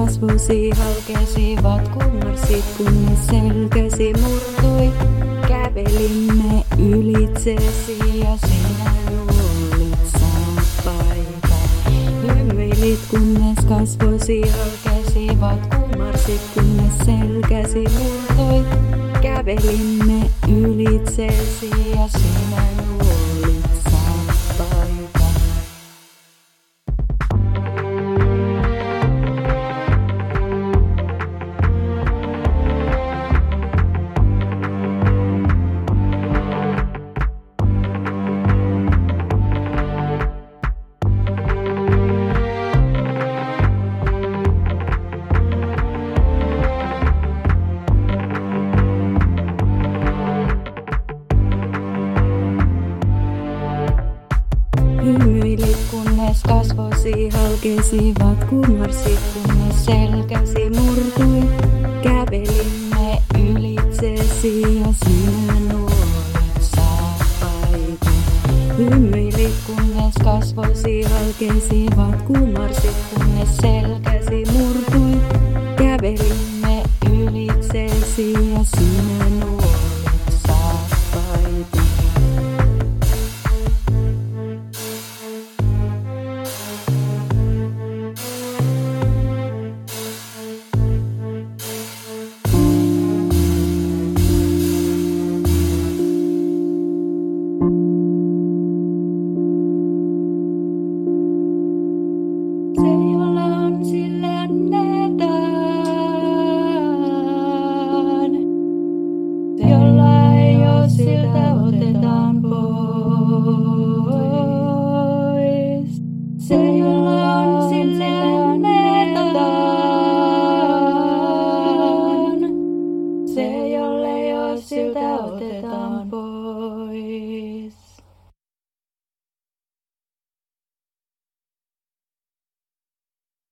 kasvosi halkesivat, kummarsit kunnes selkäsi murtui. Kävelimme ylitsesi ja sinä luulit saappaita. Hymyilit kunnes kasvosi halkesivat, kummarsit kunnes selkäsi murtui. Kävelimme ylitsesi ja sinä luulit saappaita. Hymyilit kunnes kasvosi halkesivat, kummarsit kunnes selkäsi murtui. Kävelimme ylitsesi ja sinä nuolit saappaita. Hymyilit kunnes kasvosi halkesivat, kummarsit kunnes selkäsi murtui. Kävelimme ylitsesi ja sinä nuolit saappaita. Se, jolla on, sille annetaan. Se, jolla ei oo, siltä otetaan pois. Se, jolla